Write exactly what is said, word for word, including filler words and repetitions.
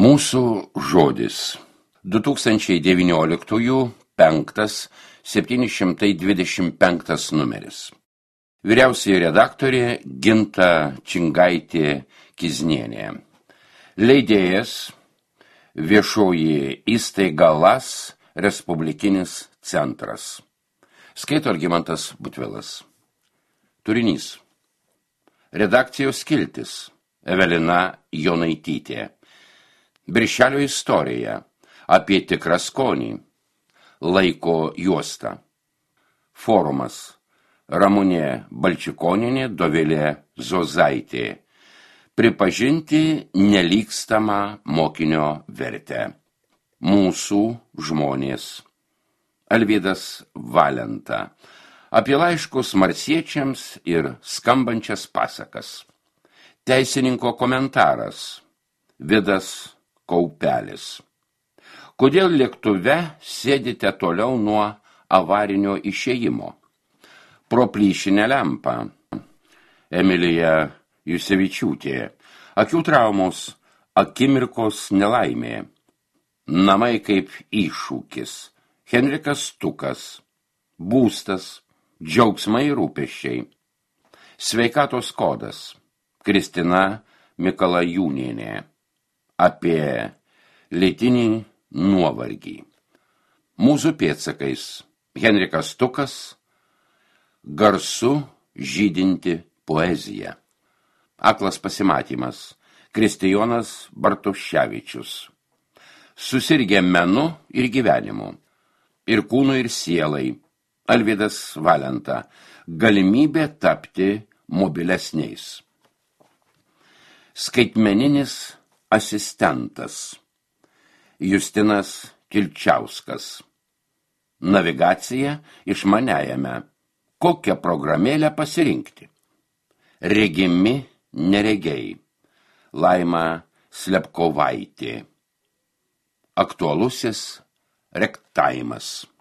Mūsų žodis. du tūkstančiai devynioliktųjų penktas septyni šimtai dvidešimt penktas numeris. Vyriausioji redaktorė Ginta Čingaitė Kiznienė. Leidėjas Viešoji įstaiga LAS Respublikinis centras. Skaito Algimantas Butvilas. Turinys. Redakcijos skiltis Evelina Jonaitytė. Birželio istorija apie tikrą skonį. Laiko juosta. Forumas. Ramunė Balčikonienė, Dovilė Zozaitė. Pripažinti nelygstamą mokinio vertę. Mūsų žmonės. Alvydas Valenta. Apie laiškus marsiečiams ir skambančias pasakas. Teisininko komentaras. Vidas Kaupelis. Kodėl lėktuve sėdite toliau nuo avarinio išėjimo? Pro plyšinę lempą. Emilija Jusevičiūtė. Akių traumos, akimirkos nelaimė. Namai kaip iššūkis. Henrikas Tukas. Būstas, džiaugsmai rūpesčiai. Sveikatos kodas. Kristina Mikalajūnienė. Apie lėtinį nuovargį. Mūsų pėdsakais. Henrikas Tukas. Garsu žydinti poezija. Aklas pasimatymas. Kristijonas Bartuševičius. Susirgę menu ir gyvenimu. Ir kūnu ir sielai. Alvydas Valenta. Galimybė tapti mobilesniais. Skaitmeninis asistentas. Justinas Kilčiauskas. Navigacija išmaniajame. Kokią programėlę pasirinkti? Regimi neregiai. Laima Slepkovaitė. Aktualusis rektaimas.